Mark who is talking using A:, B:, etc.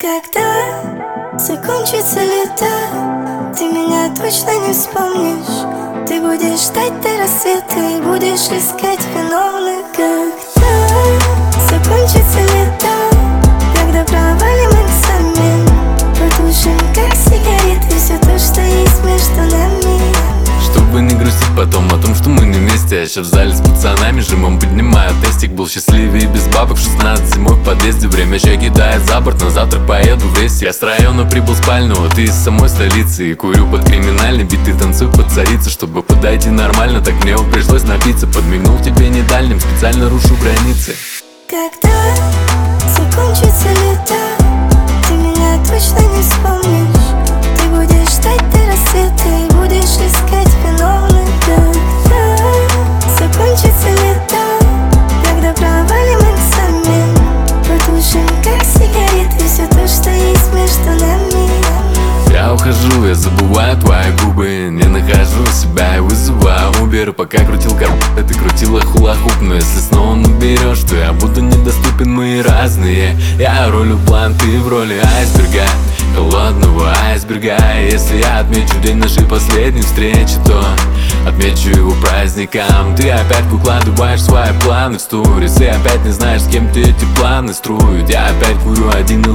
A: Когда закончится лето, ты меня точно не вспомнишь. Ты будешь ждать до рассвета и будешь искать виновных. Когда закончится лето, когда провалим экзамен, потушим как сигареты все то, что есть между нами.
B: Чтобы не грустить потом о том, что мы не вместе. Я сейчас в зале с пацанами жимом поднимаю тестик. Был счастливее без бабок в 16 зимой в подъезде. Время чай кидает за борт, на завтрак поеду в рейс. Я с района прибыл спального, ты из самой столицы. И курю под криминальный бит, ты танцуй под царицу. Чтобы подойти нормально, так мне вот пришлось напиться. Подмигнул тебе не дальним, специально рушу границы.
A: Когда закончится лето, ты меня точно не вспомнишь. Ты будешь ждать до рассвета и будешь искать виновных. Когда закончится лето, когда провалим экзамен, потушим как сигареты все то, что есть между нами.
B: Я ухожу, я забываю твои губы, не нахожу себя и вызываю Uber. Пока крутил ты крутила хула-хуп. Но если снова наберешь, то я буду недоступен, мы разные. Я ролю план, ты в роли айсберга, холодного айсберга. Если я отмечу день нашей последней встречи, то отмечу его праздником. Ты опять выкладываешь свои планы в сторис, и опять не знаешь, с кем ты эти планы строят. Я опять курю один и